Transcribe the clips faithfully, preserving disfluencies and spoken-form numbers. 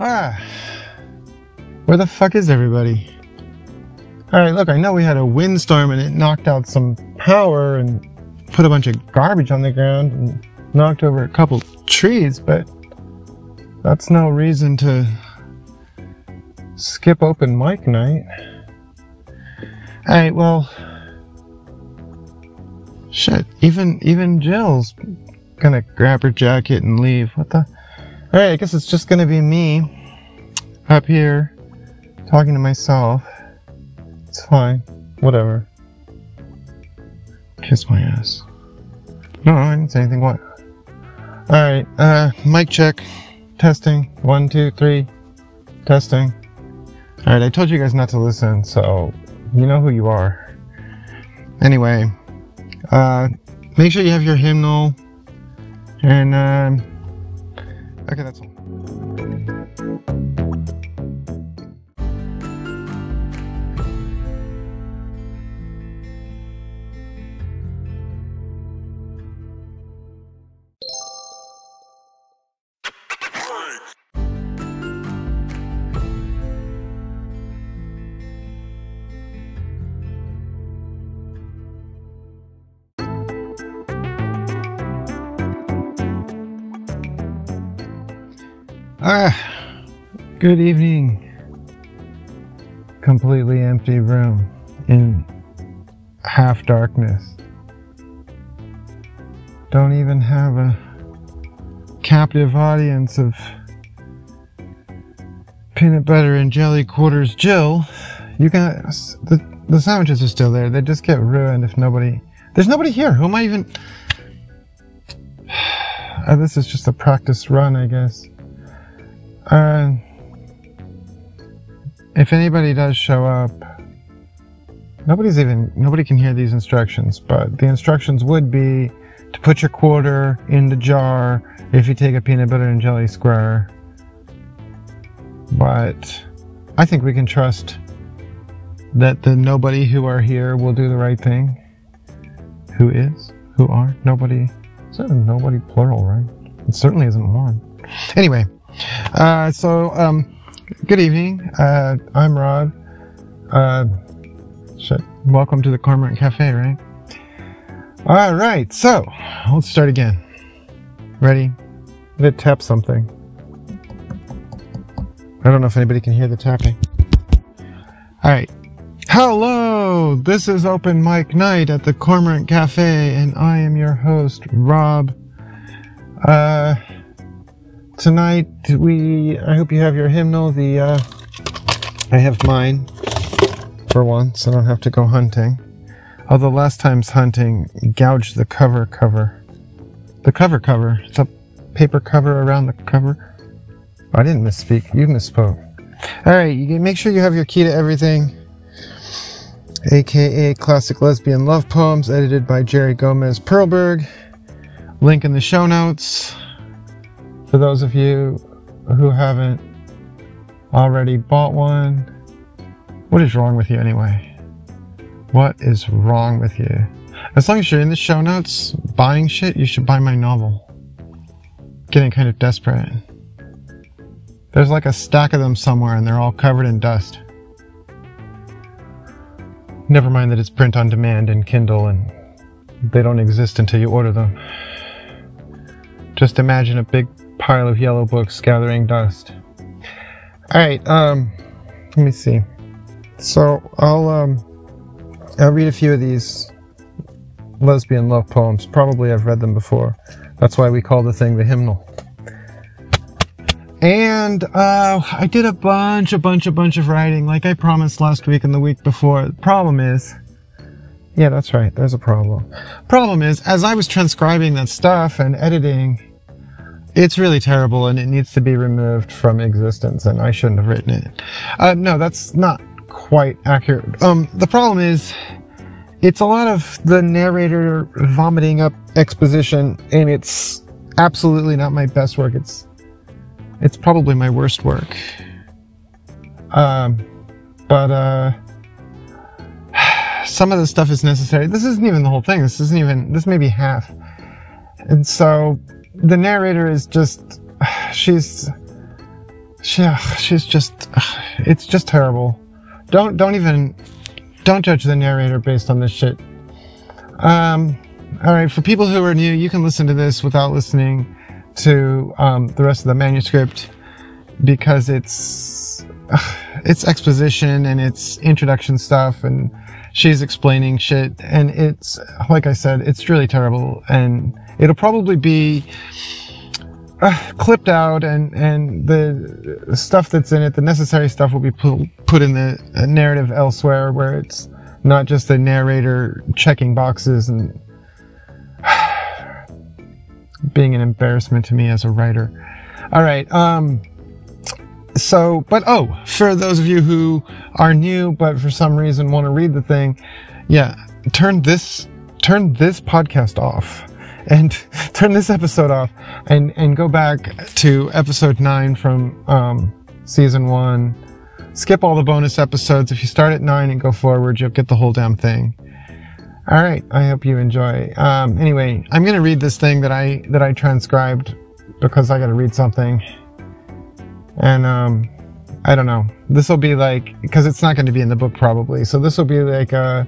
Ah, where the fuck is everybody? Alright, look, I know we had a windstorm and it knocked out some power and put a bunch of garbage on the ground and knocked over a couple trees, but that's no reason to skip open mic night. Alright, well, shit, even, even Jill's gonna grab her jacket and leave. What the? Alright, I guess it's just gonna be me up here talking to myself. It's fine. Whatever. Kiss my ass. No, I didn't say anything. What? Alright, uh, mic check. Testing. One, two, three. Testing. Alright, I told you guys not to listen, so you know who you are. Anyway, uh, make sure you have your hymnal. And, um, okay, that's all. Ah, good evening. Completely empty room in half darkness. Don't even have a captive audience of peanut butter and jelly quarters Jill. You can, the, the sandwiches are still there. They just get ruined if nobody, there's nobody here. Who am I even, uh, this is just a practice run, I guess. Uh, if anybody does show up, nobody's even, nobody can hear these instructions, but the instructions would be to put your quarter in the jar if you take a peanut butter and jelly square. But I think we can trust that the nobody who are here will do the right thing. Who is? Who are? Nobody. Is that a nobody plural, right? It certainly isn't one. Anyway. Uh, so, um, good evening. Uh, I'm Rob. Uh, shit. Welcome to the Cormorant Cafe, right? All right. So, let's start again. Ready? Let's tap something. I don't know if anybody can hear the tapping. All right. Hello. This is Open Mic Night at the Cormorant Cafe, and I am your host, Rob. Uh... Tonight, we, I hope you have your hymnal. The, uh, I have mine, for once. I don't have to go hunting. Although last time's hunting gouged the cover cover. The cover cover. The paper cover around the cover. Oh, I didn't misspeak. You misspoke. Alright, you make sure you have your key to everything. A K A Classic Lesbian Love Poems, edited by Jerry Gomez Perlberg. Link in the show notes. For those of you who haven't already bought one, what is wrong with you anyway? What is wrong with you? As long as you're in the show notes buying shit, you should buy my novel. Getting kind of desperate. There's like a stack of them somewhere and they're all covered in dust. Never mind that it's print on demand and Kindle and they don't exist until you order them. Just imagine a big pile of yellow books gathering dust. Alright, um, let me see. So, I'll, um, I'll read a few of these lesbian love poems. Probably I've read them before. That's why we call the thing the hymnal. And, uh, I did a bunch, a bunch, a bunch of writing, like I promised last week and the week before. The problem is, yeah, that's right, there's a problem. Problem is, as I was transcribing that stuff and editing, it's really terrible and it needs to be removed from existence and I shouldn't have written it. Uh, no, that's not quite accurate. Um, the problem is, it's a lot of the narrator vomiting up exposition and it's absolutely not my best work. It's, it's probably my worst work. Um, but, uh, some of the stuff is necessary. This isn't even the whole thing. This isn't even, this may be half. And so, the narrator is just, she's, she, she's just, it's just terrible. Don't, don't even, don't judge the narrator based on this shit. Um, all right, for people who are new, you can listen to this without listening to um, the rest of the manuscript because it's, it's exposition and it's introduction stuff and she's explaining shit, and it's, like I said, it's really terrible, and it'll probably be uh, clipped out, and, and the stuff that's in it, the necessary stuff, will be put, put in the narrative elsewhere, where it's not just the narrator checking boxes and being an embarrassment to me as a writer. All right, um... So, but oh, for those of you who are new, but for some reason want to read the thing, yeah, turn this, turn this podcast off and turn this episode off and, and go back to episode nine from, um, season one. Skip all the bonus episodes. If you start at nine and go forward, you'll get the whole damn thing. All right. I hope you enjoy. Um, anyway, I'm going to read this thing that I, that I transcribed because I got to read something. And, um, I don't know. This will be like, because it's not going to be in the book probably. So this will be like, a,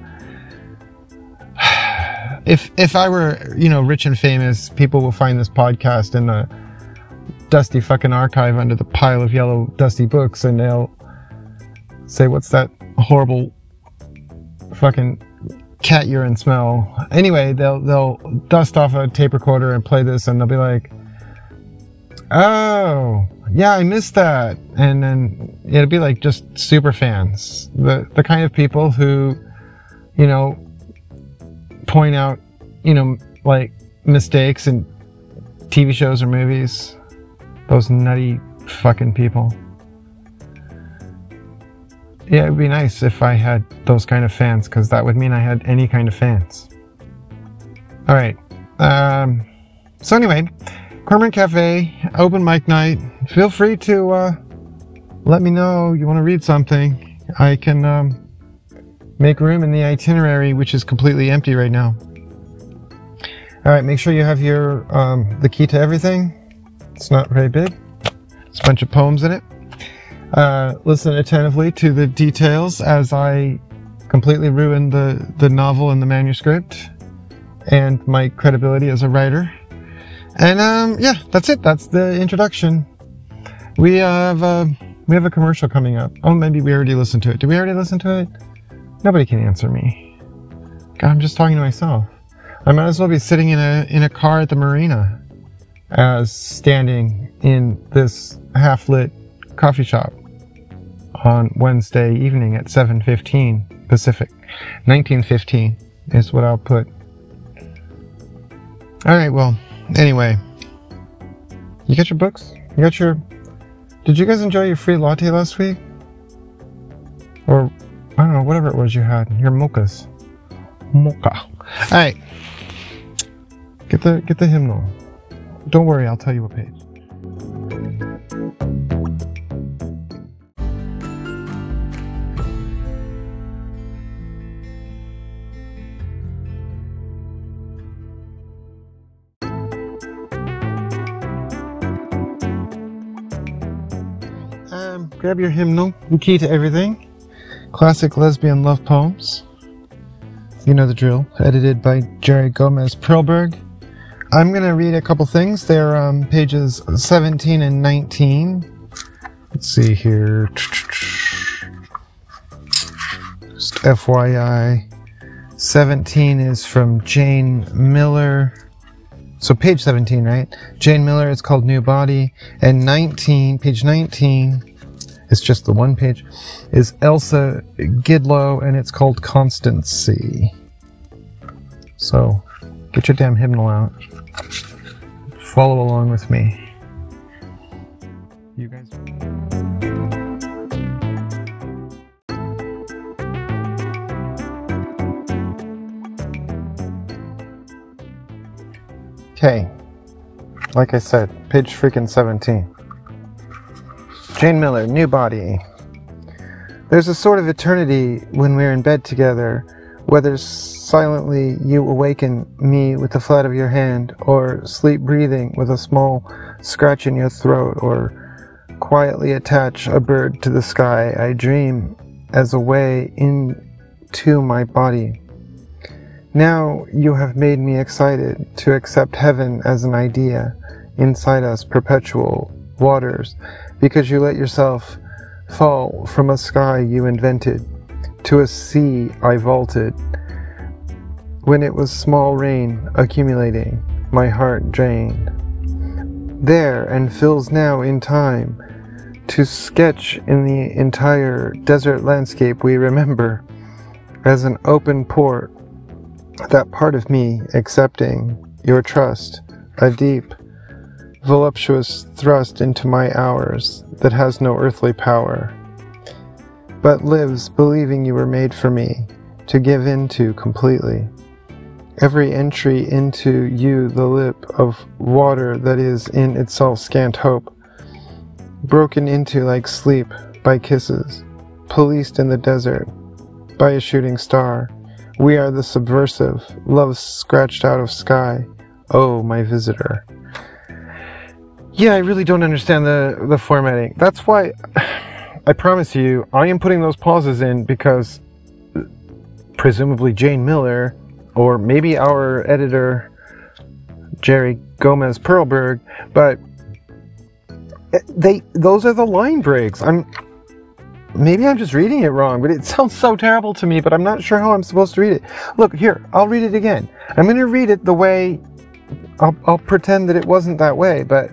if, if I were, you know, rich and famous, people will find this podcast in the dusty fucking archive under the pile of yellow dusty books. And they'll say, what's that horrible fucking cat urine smell? Anyway, they'll, they'll dust off a tape recorder and play this, and they'll be like, oh, yeah, I missed that. And then it'll be like just super fans. The the kind of people who, you know, point out, you know, like mistakes in T V shows or movies. Those nutty fucking people. Yeah, it would be nice if I had those kind of fans, because that would mean I had any kind of fans. All right. Um, so anyway, Cormorant Cafe, open mic night. Feel free to uh, let me know you want to read something. I can um, make room in the itinerary, which is completely empty right now. All right, make sure you have your um, the key to everything. It's not very big. It's a bunch of poems in it. Uh, listen attentively to the details as I completely ruin the, the novel and the manuscript and my credibility as a writer. And um, yeah, that's it. That's the introduction. We have uh, we have a commercial coming up. Oh, maybe we already listened to it. Did we already listen to it? Nobody can answer me. God, I'm just talking to myself. I might as well be sitting in a in a car at the marina as standing in this half-lit coffee shop on Wednesday evening at seven fifteen Pacific. nineteen fifteen is what I'll put. All right, well, anyway, you got your books? You got your... Did you guys enjoy your free latte last week? Or, I don't know, whatever it was you had. Your mochas. Mocha. All right. Get the, get the hymnal. Don't worry, I'll tell you what page. Um, grab your hymnal, the key to everything. Classic lesbian love poems. You know the drill. Edited by Jerry Gomez Perlberg. I'm going to read a couple things. They're um, pages seventeen and nineteen. Let's see here. Just F Y I. seventeen is from Jane Miller. So page seventeen, right? Jane Miller, it's called New Body. And nineteen, page nineteen, it's just the one page, is Elsa Gidlow, and it's called Constancy. So, get your damn hymnal out. Follow along with me. You guys... Okay, like I said, page freaking seventeen. Jane Miller, New Body. There's a sort of eternity when we're in bed together, whether silently you awaken me with the flat of your hand, or sleep breathing with a small scratch in your throat, or quietly attach a bird to the sky, I dream as a way into my body. Now you have made me excited to accept heaven as an idea inside us, perpetual waters, because you let yourself fall from a sky you invented to a sea I vaulted. When it was small rain accumulating, my heart drained. There and fills now in time to sketch in the entire desert landscape we remember as an open port, that part of me accepting your trust, a deep, voluptuous thrust into my hours that has no earthly power, but lives believing you were made for me to give into completely. Every entry into you the lip of water that is in itself scant hope, broken into like sleep by kisses, policed in the desert by a shooting star. We are the subversive, love scratched out of sky, oh my visitor. Yeah, I really don't understand the, the formatting. That's why, I promise you, I am putting those pauses in because presumably Jane Miller, or maybe our editor, Jerry Gomez Perlberg, but they those are the line breaks. I'm maybe I'm just reading it wrong, but it sounds so terrible to me, but I'm not sure how I'm supposed to read it. Look, here, I'll read it again. I'm going to read it the way, I'll, I'll pretend that it wasn't that way, but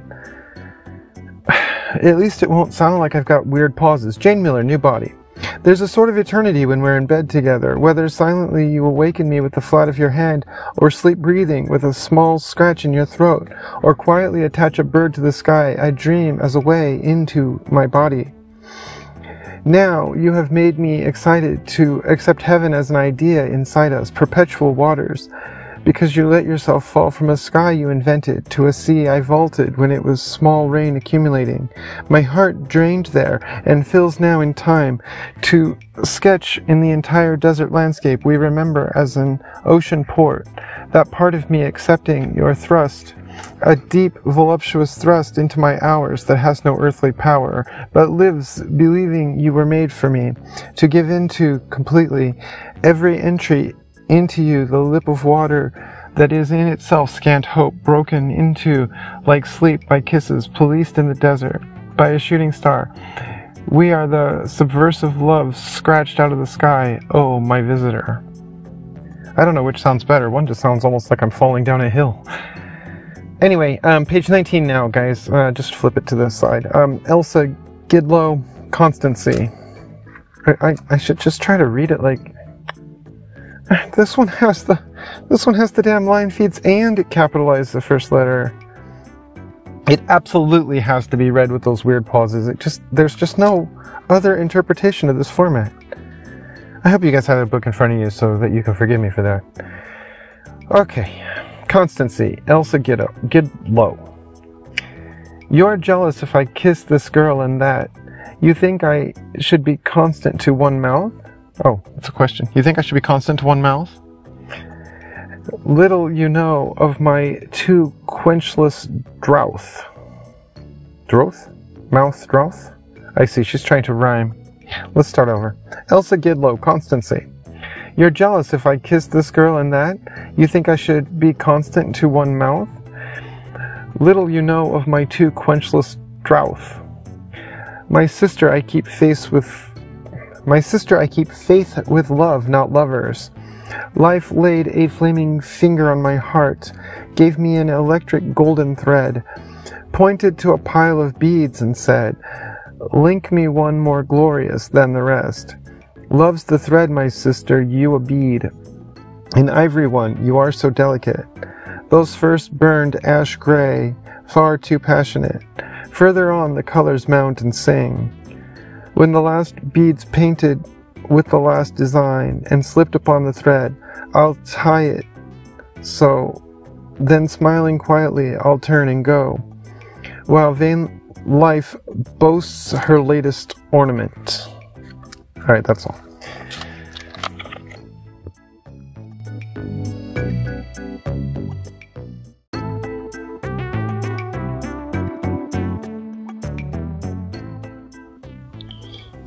at least it won't sound like I've got weird pauses. Jane Miller, New Body. There's a sort of eternity when we're in bed together, whether silently you awaken me with the flat of your hand, or sleep breathing with a small scratch in your throat, or quietly attach a bird to the sky. I dream as a way into my body. Now you have made me excited to accept heaven as an idea inside us, perpetual waters, because you let yourself fall from a sky you invented to a sea I vaulted when it was small rain accumulating. My heart drained there and fills now in time to sketch in the entire desert landscape we remember as an ocean port, that part of me accepting your thrust, a deep, voluptuous thrust into my hours that has no earthly power, but lives believing you were made for me, to give into completely every entry into you the lip of water that is in itself scant hope, broken into like sleep by kisses, policed in the desert by a shooting star. We are the subversive love scratched out of the sky, oh my visitor. I don't know which sounds better. One just sounds almost like I'm falling down a hill. Anyway, um, page nineteen now, guys. Uh, just flip it to this side. Um, Elsa Gidlow, Constancy. I, I, I should just try to read it like... This one has the, this one has the damn line feeds and it capitalized the first letter. It absolutely has to be read with those weird pauses. It just, there's just no other interpretation of this format. I hope you guys have a book in front of you so that you can forgive me for that. Okay, Constancy, Elsa Gidlow. Gidlow. You're jealous if I kiss this girl and that. You think I should be constant to one mouth? Oh, that's a question. You think I should be constant to one mouth? Little you know of my too quenchless drouth. Drouth? Mouth drouth? I see, she's trying to rhyme. Let's start over. Elsa Gidlow, Constancy. You're jealous if I kiss this girl and that? You think I should be constant to one mouth? Little you know of my too quenchless drouth. My sister I keep face with... My sister I keep faith with love, not lovers. Life laid a flaming finger on my heart, gave me an electric golden thread, pointed to a pile of beads and said, link me one more glorious than the rest. Love's the thread, my sister, you a bead. An ivory one, you are so delicate. Those first burned ash gray, far too passionate. Further on the colors mount and sing. When the last bead's painted with the last design and slipped upon the thread, I'll tie it so, then smiling quietly I'll turn and go, while vain life boasts her latest ornament. Alright, that's all.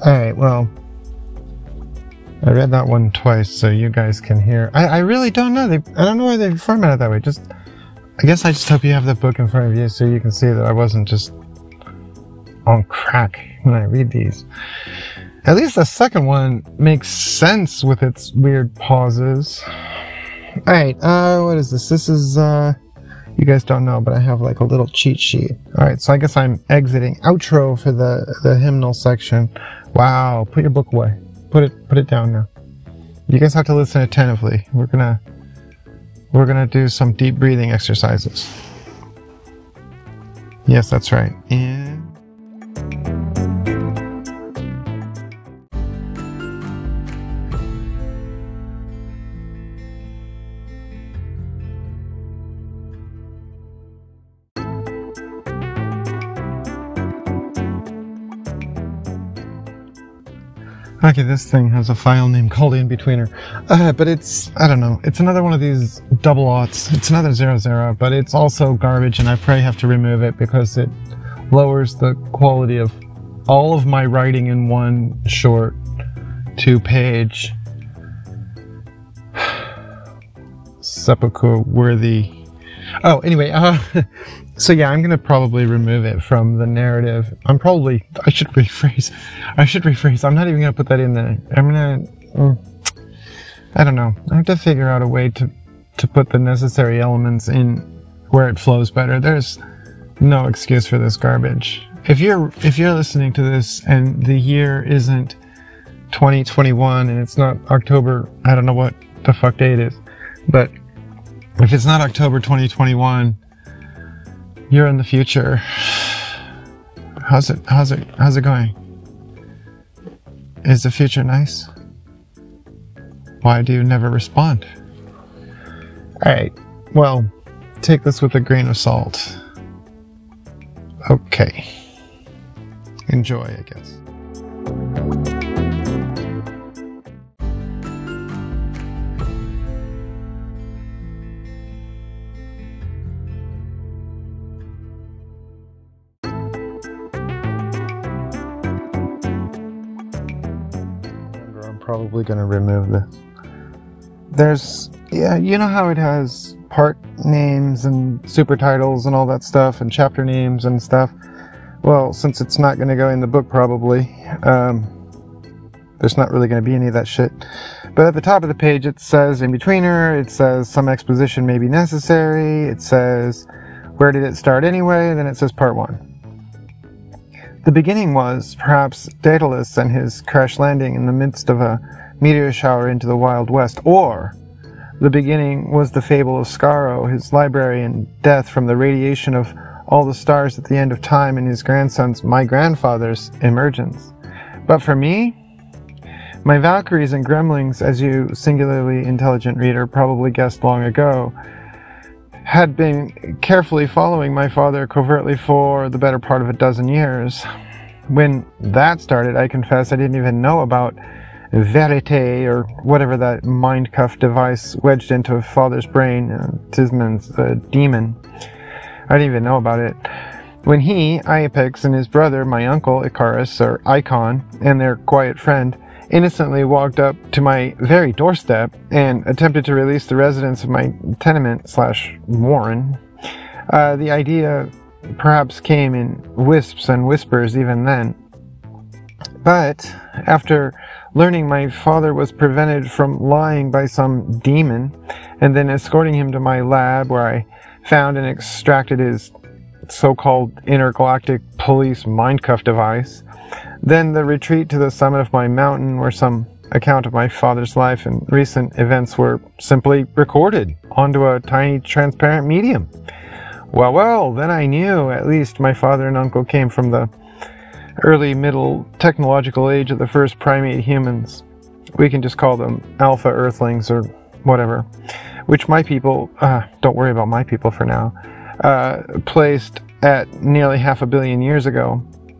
Alright, well, I read that one twice so you guys can hear. I, I really don't know. They, I don't know why they formatted it that way. Just, I guess I just hope you have the book in front of you so you can see that I wasn't just on crack when I read these. At least the second one makes sense with its weird pauses. Alright, uh, what is this? This is, uh, you guys don't know, but I have like a little cheat sheet. Alright, so I guess I'm exiting. Outro for the, the hymnal section. Wow, put your book away. Put it, put it down now. You guys have to listen attentively. We're gonna, we're gonna do some deep breathing exercises. Yes, that's right. And okay, this thing has a file name called Inbetweener, uh, but it's, I don't know, it's another one of these double aughts. It's another zero zero, but it's also garbage, and I probably have to remove it because it lowers the quality of all of my writing in one short two-page sepulchre-worthy. Oh, anyway, uh, so yeah, I'm gonna probably remove it from the narrative. I'm probably, I should rephrase, I should rephrase, I'm not even gonna put that in there. I'm gonna, mm, I don't know, I have to figure out a way to, to put the necessary elements in where it flows better. There's no excuse for this garbage. If you're, if you're listening to this and the year isn't twenty twenty-one and it's not October, I don't know what the fuck date it is, but if it's not October twenty twenty-one, you're in the future. How's it, how's it, how's it going? Is the future nice? Why do you never respond? Alright, well, take this with a grain of salt. Okay. Enjoy, I guess. Probably going to remove this. There's, yeah, you know how it has part names and super titles and all that stuff and chapter names and stuff? Well, since it's not going to go in the book probably, um, there's not really going to be any of that shit. But at the top of the page it says Inbetweener, it says some exposition may be necessary, it says where did it start anyway, then it says part one. The beginning was, perhaps, Daedalus and his crash landing in the midst of a meteor shower into the Wild West, or the beginning was the fable of Skaro, his library, and death from the radiation of all the stars at the end of time, and his grandson's, my grandfather's, emergence. But for me, my Valkyries and Gremlings, as you singularly intelligent reader probably guessed long ago, had been carefully following my father covertly for the better part of a dozen years. When that started, I confess I didn't even know about Verite, or whatever that mind cuff device wedged into father's brain, uh, Tisman's uh, demon. I didn't even know about it. When he, Iapix, and his brother, my uncle, Icarus, or Icon, and their quiet friend, innocently walked up to my very doorstep and attempted to release the residents of my tenement slash warren, uh, the idea perhaps came in wisps and whispers even then. But after learning my father was prevented from lying by some demon, and then escorting him to my lab where I found and extracted his so-called intergalactic police mindcuff device, then the retreat to the summit of my mountain where some account of my father's life and recent events were simply recorded onto a tiny transparent medium. Well, well, then I knew at least my father and uncle came from the early middle technological age of the first primate humans. We can just call them alpha earthlings or whatever, which my people, uh, don't worry about my people for now, uh, placed at nearly half a billion years ago.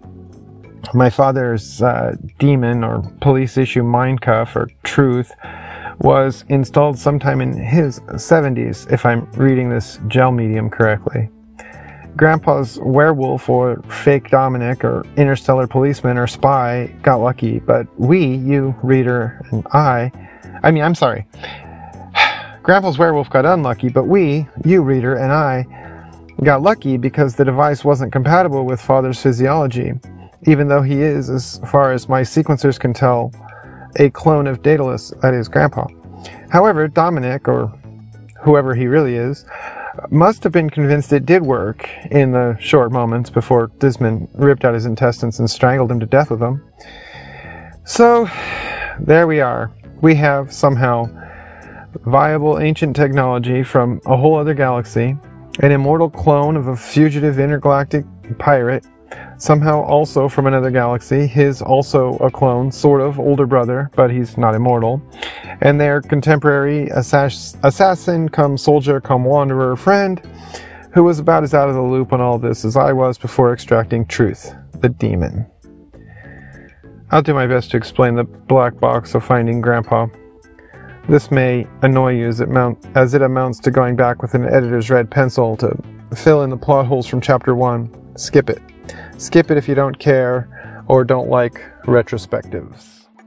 My father's uh, demon or police issue mind cuff or truth was installed sometime in his seventies, if I'm reading this gel medium correctly. Grandpa's werewolf or fake Dominic or interstellar policeman or spy got lucky, but we, you, reader, and I, I mean, I'm sorry. Grandpa's werewolf got unlucky, but we, you, reader, and I got lucky because the device wasn't compatible with Father's physiology, even though he is, as far as my sequencers can tell, a clone of Daedalus, that is, Grandpa. However, Dominic, or whoever he really is, must have been convinced it did work in the short moments before Dismon ripped out his intestines and strangled him to death with them. So, there we are. We have, somehow, viable ancient technology from a whole other galaxy, an immortal clone of a fugitive intergalactic pirate, somehow also from another galaxy, his also a clone, sort of, older brother, but he's not immortal, and their contemporary assass- assassin come soldier come wanderer friend, who was about as out of the loop on all this as I was before extracting truth, the demon. I'll do my best to explain the black box of finding Grandpa. This may annoy you as it, mount, as it amounts to going back with an editor's red pencil to fill in the plot holes from chapter one. Skip it. Skip it if you don't care or don't like retrospectives.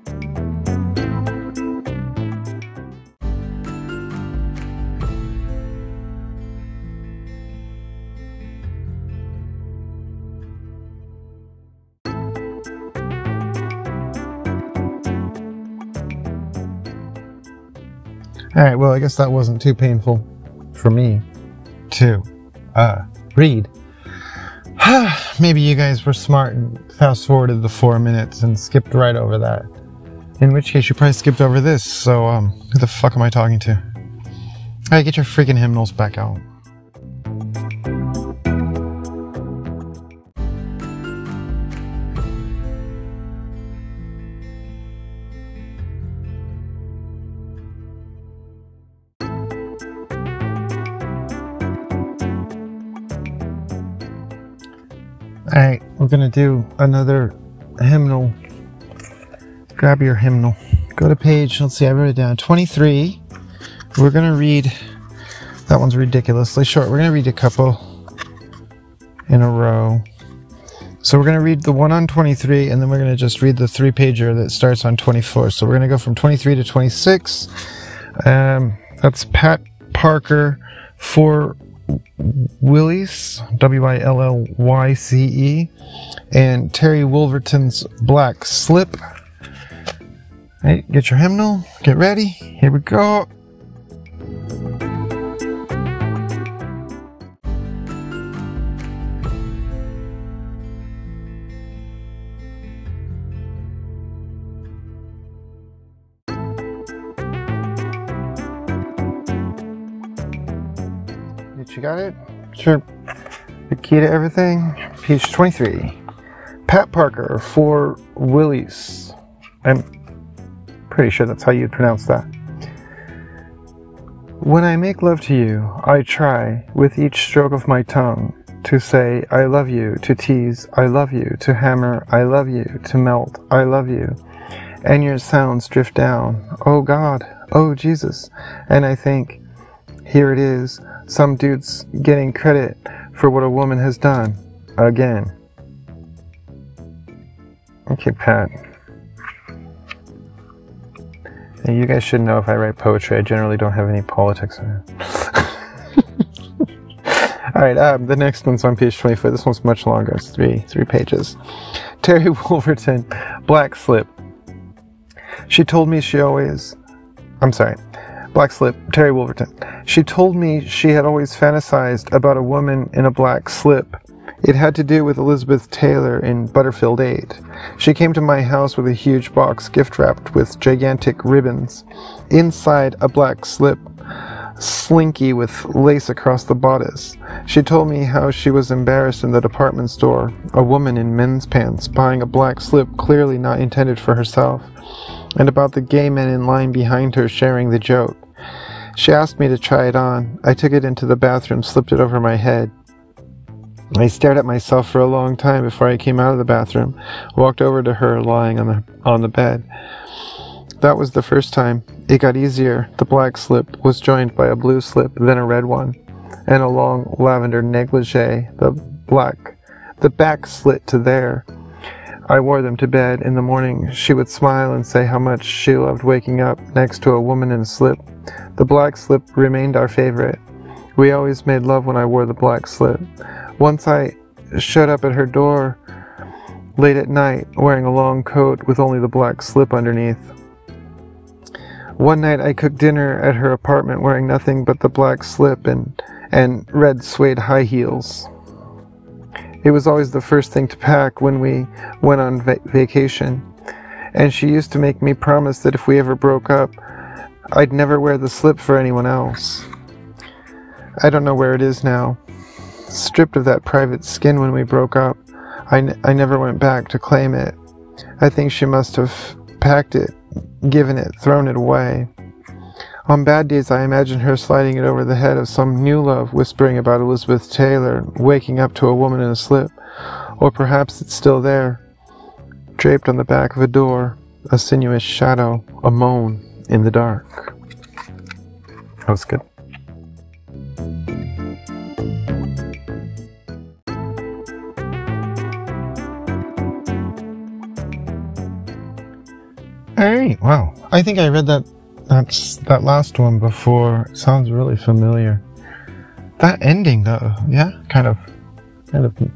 Alright, well, I guess that wasn't too painful for me to uh, read. Maybe you guys were smart and fast forwarded the four minutes and skipped right over that. In which case you probably skipped over this, so um, who the fuck am I talking to? Alright, get your freaking hymnals back out. Alright, we're gonna do another hymnal. Grab your hymnal. Go to page, let's see, I wrote it down, twenty-three. We're gonna read, that one's ridiculously short. We're gonna read a couple in a row. So we're gonna read the one on twenty-three, and then we're gonna just read the three pager that starts on twenty-four. So we're gonna go from twenty-three to twenty-six. Um, that's Pat Parker for Willyce, W I L L Y C E, and Terry Wolverton's Black Slip. Right, get your hymnal, get ready, here we go. You got it? Sure. The key to everything. Page twenty-three. Pat Parker for Willyce. I'm pretty sure that's how you pronounce that. When I make love to you, I try, with each stroke of my tongue, to say I love you, to tease I love you, to hammer I love you, to melt I love you. And your sounds drift down. Oh God, oh Jesus. And I think, here it is. Some dude's getting credit for what a woman has done. Again. Okay, Pat. Now, you guys should know if I write poetry, I generally don't have any politics in it. Alright, um, the next one's on page twenty-four. This one's much longer. It's three, three pages. Terry Wolverton, Black Slip. She told me she always... I'm sorry. Black Slip, Terry Wolverton. She told me she had always fantasized about a woman in a black slip. It had to do with Elizabeth Taylor in Butterfield eight. She came to my house with a huge box gift-wrapped with gigantic ribbons. Inside, a black slip, slinky with lace across the bodice. She told me how she was embarrassed in the department store, a woman in men's pants buying a black slip clearly not intended for herself, and about the gay men in line behind her sharing the joke. She asked me to try it on. I took it into the bathroom, slipped it over my head. I stared at myself for a long time before I came out of the bathroom, walked over to her lying on the on the bed. That was the first time. It got easier. The black slip was joined by a blue slip, then a red one. and a long lavender negligee, the black, the back slit to there. I wore them to bed. In the morning, she would smile and say how much she loved waking up next to a woman in a slip. The black slip remained our favorite. We always made love when I wore the black slip. Once I showed up at her door late at night, wearing a long coat with only the black slip underneath. One night I cooked dinner at her apartment wearing nothing but the black slip and, and red suede high heels. It was always the first thing to pack when we went on va- vacation, and she used to make me promise that if we ever broke up, I'd never wear the slip for anyone else. I don't know where it is now. Stripped of that private skin when we broke up, I, n- I never went back to claim it. I think she must have packed it, given it, thrown it away. On bad days, I imagine her sliding it over the head of some new love, whispering about Elizabeth Taylor, waking up to a woman in a slip. Or perhaps it's still there, draped on the back of a door, a sinuous shadow, a moan in the dark. That was good. Alright, wow. I think I read that that's that last one before. It sounds really familiar. That ending though, yeah, kind of kind of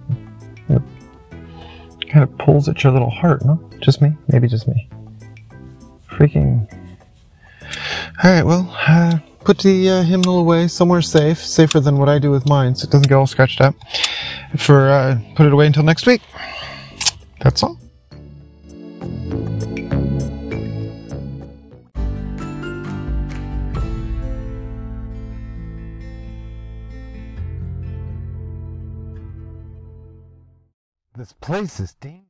kind of pulls at your little heart, no? Just me? Maybe just me. Freaking. Alright, well, uh, put the uh, hymnal away somewhere safe, safer than what I do with mine, so it doesn't get all scratched up. For uh, put it away until next week. That's all. This place is dangerous.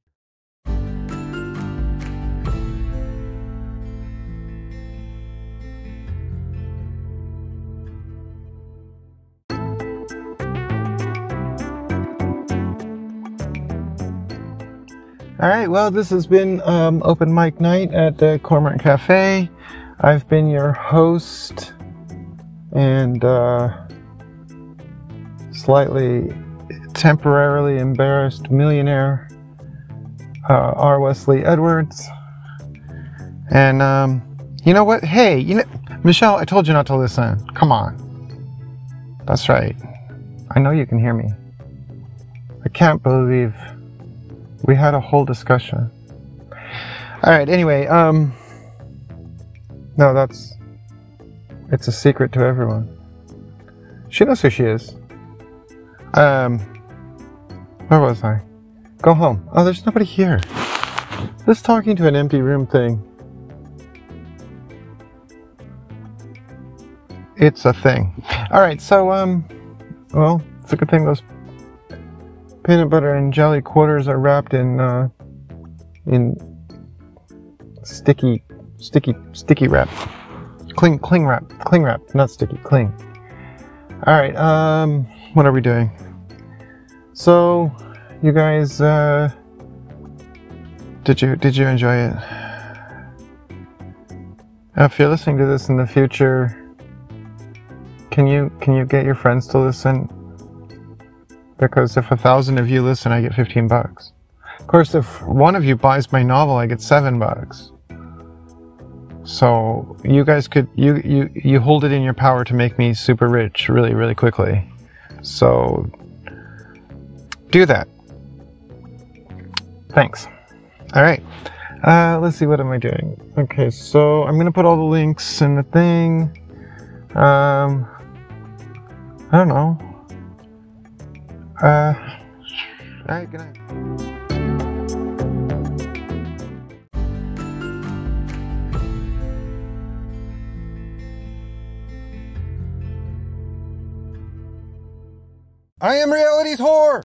Alright, well, this has been um, Open Mic Night at the Cormorant Cafe. I've been your host and uh, slightly temporarily embarrassed millionaire uh, R. Wesley Edwards. And um, you know what? Hey, you know, Michelle, I told you not to listen. Come on. That's right. I know you can hear me. I can't believe we had a whole discussion. All right. Anyway, um, no, that's it's a secret to everyone. She knows who she is. Um. Where was I? Go home. Oh, there's nobody here. This talking to an empty room thing. It's a thing. Alright, so, um, well, it's a good thing those peanut butter and jelly quarters are wrapped in, uh, in sticky, sticky, sticky wrap. Cling, cling wrap, cling wrap, not sticky, cling. Alright, um, what are we doing? So, you guys, uh, did you, did you enjoy it? If you're listening to this in the future, can you, can you get your friends to listen? Because if a thousand of you listen, I get fifteen bucks. Of course, if one of you buys my novel, I get seven bucks. So, you guys could, you, you, you hold it in your power to make me super rich really, really quickly. So, do that. Thanks. All right. Uh, let's see. What am I doing? Okay. So I'm going to put all the links in the thing. Um, I don't know. Uh, all right. Good night. I am reality's whore.